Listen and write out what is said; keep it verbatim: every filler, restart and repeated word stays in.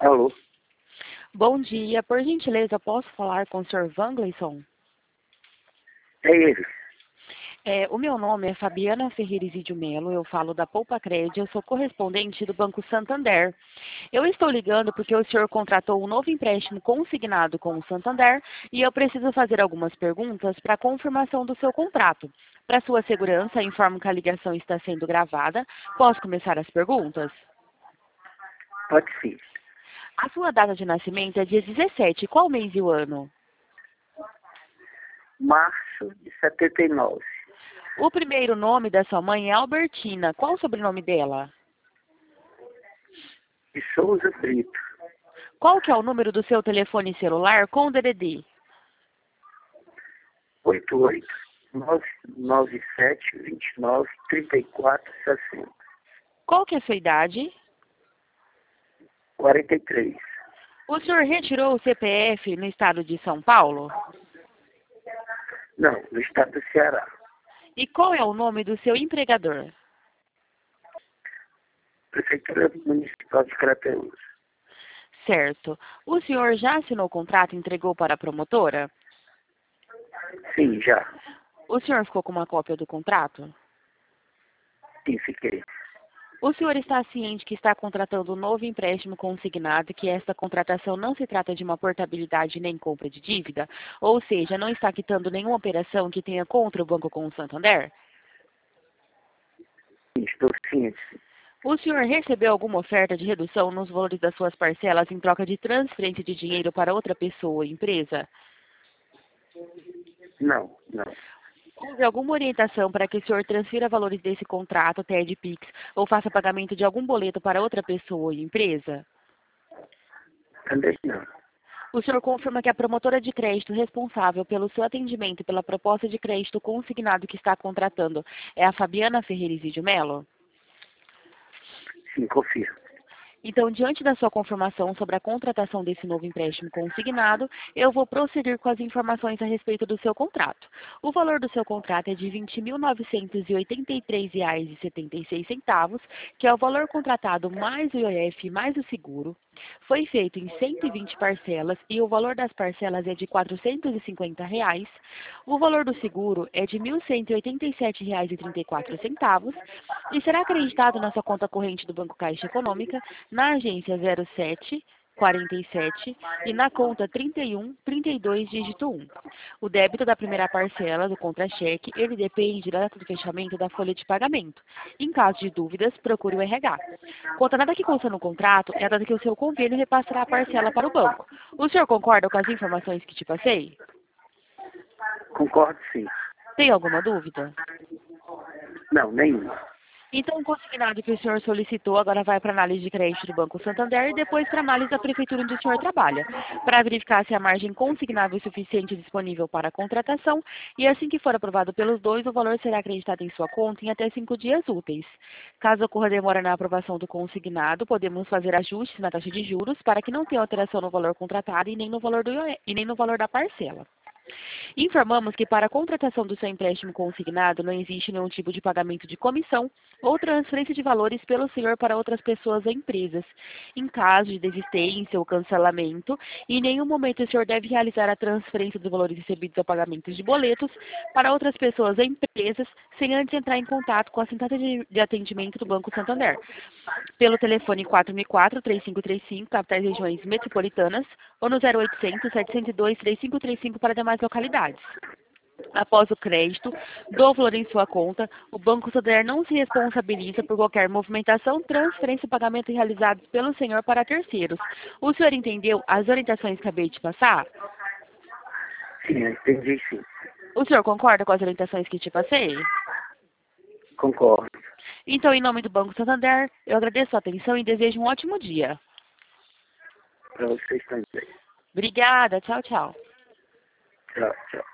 Alô? Bom dia, por gentileza, posso falar com o senhor Wangleison? É ele. É, o meu nome é Fabiana Ferreira Isidio Melo, eu falo da Poupa Crédito, eu sou correspondente do Banco Santander. Eu estou ligando porque o senhor contratou um novo empréstimo consignado com o Santander e eu preciso fazer algumas perguntas para confirmação do seu contrato. Para sua segurança, informo que a ligação está sendo gravada. Posso começar as perguntas? Pode sim. A sua data de nascimento é dia dezessete, qual mês e o ano? Março de setenta e nove. O primeiro nome da sua mãe é Albertina. Qual o sobrenome dela? De Souza Brito. Qual que é o número do seu telefone celular com o D D D? oito oito nove nove sete dois nove três quatro sessenta. Qual que é a sua idade? quarenta e três. O senhor retirou o C P F no estado de São Paulo? Não, no estado do Ceará. E qual é o nome do seu empregador? Prefeitura Municipal de Crateús. Certo. O senhor já assinou o contrato e entregou para a promotora? Sim, já. O senhor ficou com uma cópia do contrato? Sim, fiquei. O senhor está ciente que está contratando um novo empréstimo consignado e que esta contratação não se trata de uma portabilidade nem compra de dívida? Ou seja, não está quitando nenhuma operação que tenha contra o banco com o Santander? Sim, estou ciente. O senhor recebeu alguma oferta de redução nos valores das suas parcelas em troca de transferência de dinheiro para outra pessoa ou empresa? Não, não. Houve alguma orientação para que o senhor transfira valores desse contrato, T E D Pix, ou faça pagamento de algum boleto para outra pessoa ou empresa? Também não. O senhor confirma que a promotora de crédito responsável pelo seu atendimento e pela proposta de crédito consignado que está contratando é a Fabiana Ferreira Isidio Melo? Sim, confirmo. Então, diante da sua confirmação sobre a contratação desse novo empréstimo consignado, eu vou prosseguir com as informações a respeito do seu contrato. O valor do seu contrato é de vinte mil novecentos e oitenta e três reais e setenta e seis centavos, que é o valor contratado mais o I O F mais o seguro. Foi feito em cento e vinte parcelas e o valor das parcelas é de quatrocentos e cinquenta reais. O valor do seguro é de mil cento e oitenta e sete reais e trinta e quatro centavos e será acreditado na sua conta corrente do Banco Caixa Econômica, na agência zero sete quarenta e sete e na conta trinta e um trinta e dois dígito um. O débito da primeira parcela do contra-cheque, ele depende da data do fechamento da folha de pagamento. Em caso de dúvidas, procure o R H. Quanto à data que consta no contrato, é a data que o seu convênio repassará a parcela para o banco. O senhor concorda com as informações que te passei? Concordo, sim. Tem alguma dúvida? Não, nenhuma. Então, o consignado que o senhor solicitou agora vai para análise de crédito do Banco Santander e depois para análise da prefeitura onde o senhor trabalha, para verificar se a margem consignável é suficiente e disponível para a contratação, e assim que for aprovado pelos dois, o valor será acreditado em sua conta em até cinco dias úteis. Caso ocorra demora na aprovação do consignado, podemos fazer ajustes na taxa de juros para que não tenha alteração no valor contratado e nem no valor, do I O E e nem no valor da parcela. Informamos que para a contratação do seu empréstimo consignado não existe nenhum tipo de pagamento de comissão ou transferência de valores pelo senhor para outras pessoas ou empresas. Em caso de desistência ou cancelamento, em nenhum momento o senhor deve realizar a transferência dos valores recebidos ou pagamentos de boletos para outras pessoas ou empresas sem antes entrar em contato com a central de atendimento do Banco Santander, pelo telefone quatro mil e quatro, três cinco três cinco, capitais regiões metropolitanas, ou no zero oitocentos, setecentos e dois, três cinco três cinco para demais localidades. Após o crédito do valor em sua conta, o Banco Santander não se responsabiliza por qualquer movimentação, transferência ou pagamento realizados pelo senhor para terceiros. O senhor entendeu as orientações que acabei de passar? Sim, eu entendi, sim. O senhor concorda com as orientações que te passei? Concordo. Então, em nome do Banco Santander, eu agradeço a atenção e desejo um ótimo dia. Para vocês também. Obrigada, tchau, tchau. Tchau, tchau.